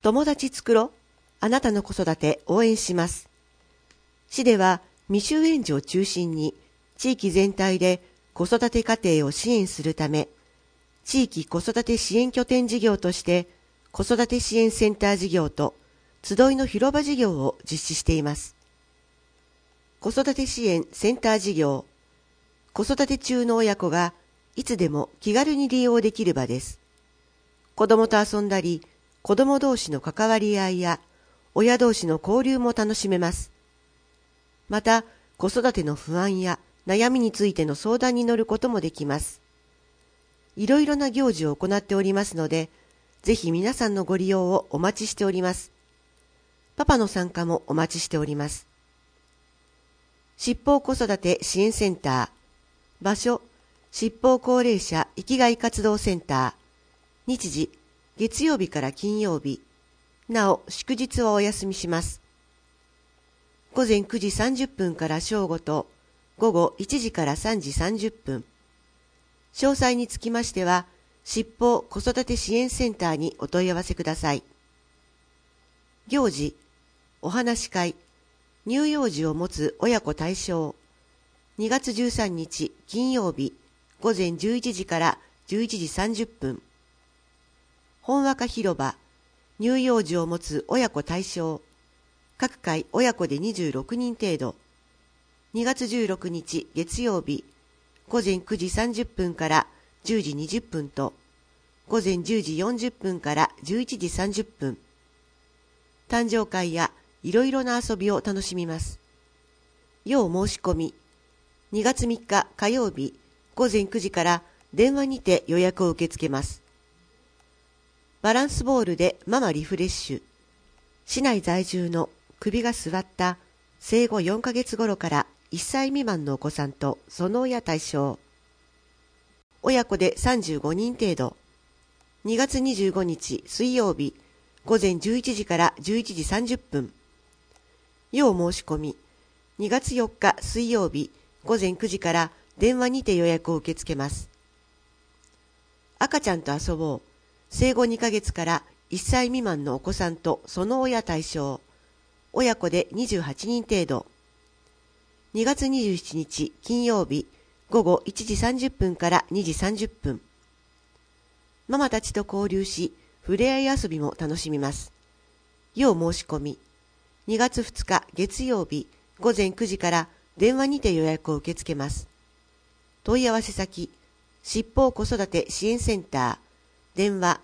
友達作ろう。あなたの子育て応援します。市では未就園児を中心に地域全体で子育て家庭を支援するため、地域子育て支援拠点事業として子育て支援センター事業と集いの広場事業を実施しています。子育て支援センター事業、子育て中の親子がいつでも気軽に利用できる場です。子供と遊んだり、子供同士の関わり合いや親同士の交流も楽しめます。また、子育ての不安や悩みについての相談に乗ることもできます。いろいろな行事を行っておりますので、ぜひ皆さんのご利用をお待ちしております。パパの参加もお待ちしております。疾病子育て支援センター、場所、疾病高齢者生きがい活動センター、日時、月曜日から金曜日、なお祝日はお休みします。午前9時30分から正午と午後1時から3時30分。詳細につきましては、疾病子育て支援センターにお問い合わせください。行事、お話し会、乳幼児を持つ親子対象。2月13日金曜日、午前11時から11時30分。本和歌広場、乳幼児を持つ親子対象。各回親子で26人程度。2月16日月曜日、午前9時30分から10時20分と、午前10時40分から11時30分。誕生会やいろいろな遊びを楽しみます。要申し込み。2月3日火曜日、午前9時から電話にて予約を受け付けます。バランスボールでママリフレッシュ。市内在住の首が座った生後4ヶ月頃から1歳未満のお子さんとその親対象。親子で35人程度。2月25日水曜日、午前11時から11時30分。要申し込み。2月4日水曜日、午前9時から電話にて予約を受け付けます。赤ちゃんと遊ぼう。生後2ヶ月から1歳未満のお子さんとその親対象。親子で28人程度。2月27日金曜日、午後1時30分から2時30分。ママたちと交流し、触れ合い遊びも楽しみます。要申し込み。2月2日月曜日、午前9時から電話にて予約を受け付けます。問い合わせ先、疾病子育て支援センター、電話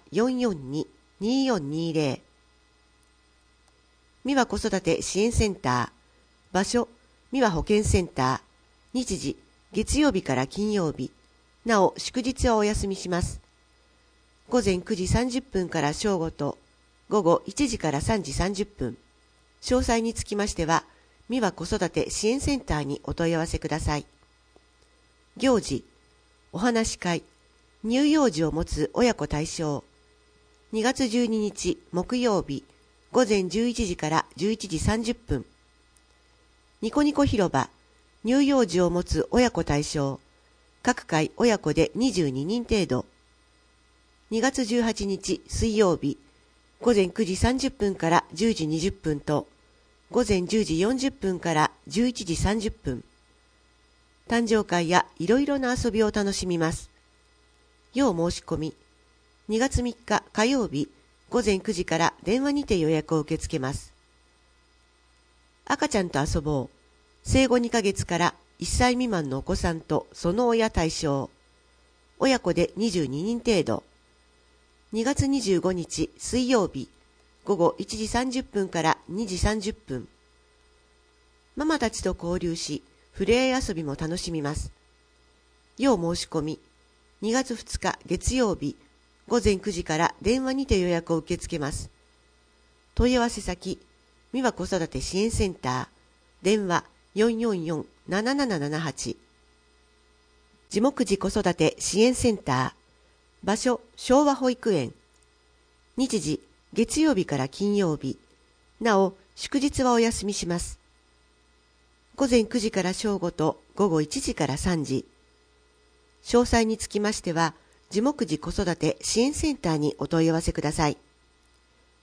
442-2420。美和子育て支援センター、場所、美和保健センター、日時、月曜日から金曜日、なお祝日はお休みします。午前9時30分から正午と、午後1時から3時30分。詳細につきましては、美和子育て支援センターにお問い合わせください。行事、お話し会、乳幼児を持つ親子対象。2月12日木曜日、午前11時から11時30分。ニコニコ広場、乳幼児を持つ親子対象。各回親子で22人程度。2月18日水曜日、午前9時30分から10時20分と、午前10時40分から11時30分。誕生会やいろいろな遊びを楽しみます。要申し込み。2月3日火曜日、午前9時から電話にて予約を受け付けます。赤ちゃんと遊ぼう。生後2ヶ月から1歳未満のお子さんとその親対象。親子で22人程度。2月25日水曜日、午後1時30分から2時30分。ママたちと交流し、触れ合い遊びも楽しみます。要申し込み。2月2日月曜日、午前9時から電話にて予約を受け付けます。問い合わせ先、美和子育て支援センター、電話 444-7778。地木寺子育て支援センター、場所昭和保育園。日時、月曜日から金曜日。なお、祝日はお休みします。午前9時から正午と午後1時から3時。詳細につきましては、地木寺子育て支援センターにお問い合わせください。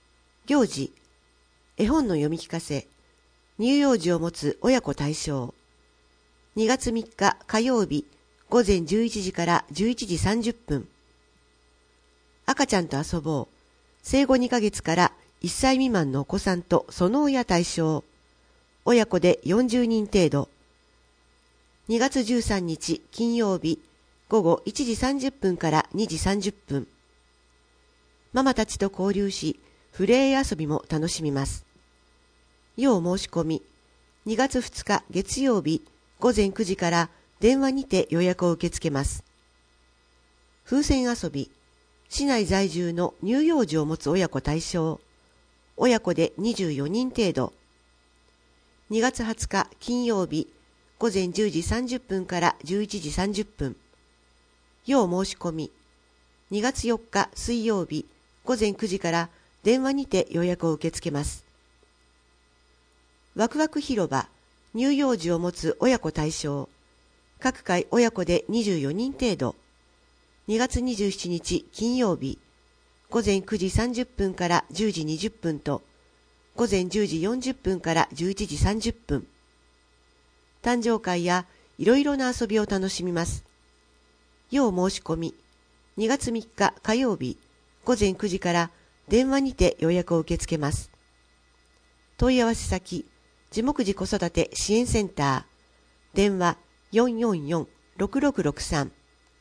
行事、絵本の読み聞かせ、乳幼児を持つ親子対象。2月3日火曜日、午前11時から11時30分。赤ちゃんと遊ぼう。生後2ヶ月から1歳未満のお子さんとその親対象。親子で40人程度。2月13日金曜日、午後1時30分から2時30分。ママたちと交流し、触れ合い遊びも楽しみます。要申し込み、2月2日月曜日、午前9時から電話にて予約を受け付けます。風船遊び、市内在住の乳幼児を持つ親子対象。親子で24人程度。2月20日金曜日、午前10時30分から11時30分。要申し込み、2月4日水曜日、午前9時から電話にて予約を受け付けます。ワクワク広場、乳幼児を持つ親子対象。各回親子で24人程度。2月27日金曜日、午前9時30分から10時20分と、午前10時40分から11時30分。誕生会やいろいろな遊びを楽しみます。要申し込み、2月3日火曜日、午前9時から電話にて予約を受け付けます。問い合わせ先、地目児子育て支援センター、電話 444-6663。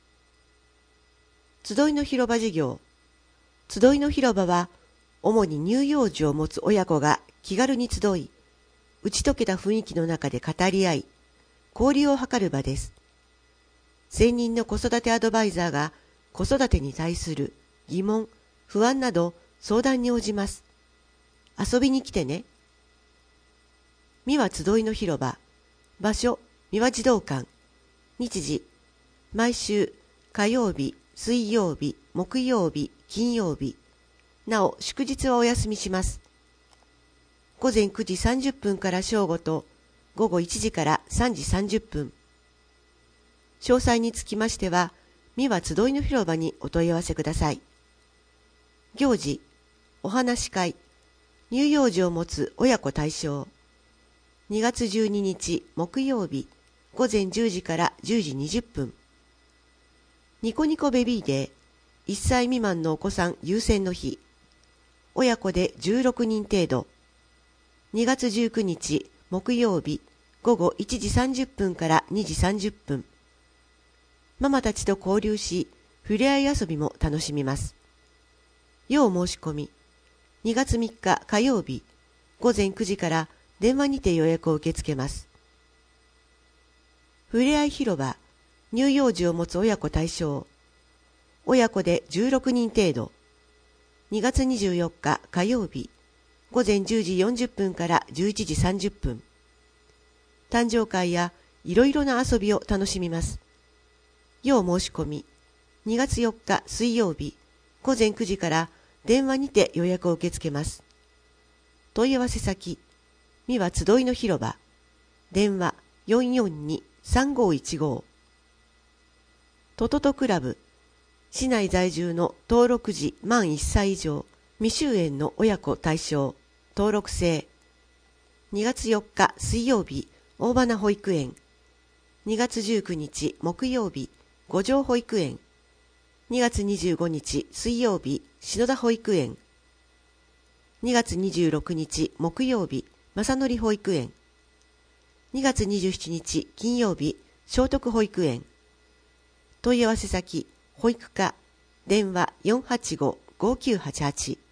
集いの広場事業。集いの広場は、主に乳幼児を持つ親子が気軽に集い、打ち解けた雰囲気の中で語り合い、交流を図る場です。専任の子育てアドバイザーが子育てに対する疑問、不安など相談に応じます。遊びに来てね。三輪集いの広場。場所、三輪児童館。日時、毎週火曜日、水曜日、木曜日、金曜日。なお、祝日はお休みします。午前9時30分から正午と、午後1時から3時30分。詳細につきましては、三輪集いの広場にお問い合わせください。行事、お話し会、乳幼児を持つ親子対象。2月12日木曜日、午前10時から10時20分。ニコニコベビーデー、1歳未満のお子さん優先の日。親子で16人程度。2月19日木曜日、午後1時30分から2時30分。ママたちと交流し、触れ合い遊びも楽しみます。要申し込み、2月3日火曜日、午前9時から電話にて予約を受け付けます。ふれあい広場、乳幼児を持つ親子対象。親子で16人程度。2月24日火曜日、午前10時40分から11時30分。誕生会やいろいろな遊びを楽しみます。要申し込み、2月4日水曜日、午前9時から電話にて予約を受け付けます。問い合わせ先、三輪集いの広場、電話 442-3515。トトトクラブ、市内在住の登録時満1歳以上、未就園の親子対象、登録制。2月4日水曜日、大花保育園。2月19日木曜日、五条保育園。2月25日水曜日、篠田保育園。2月26日木曜日、正則保育園。2月27日金曜日、聖徳保育園。問い合わせ先、保育課、電話 485-5988。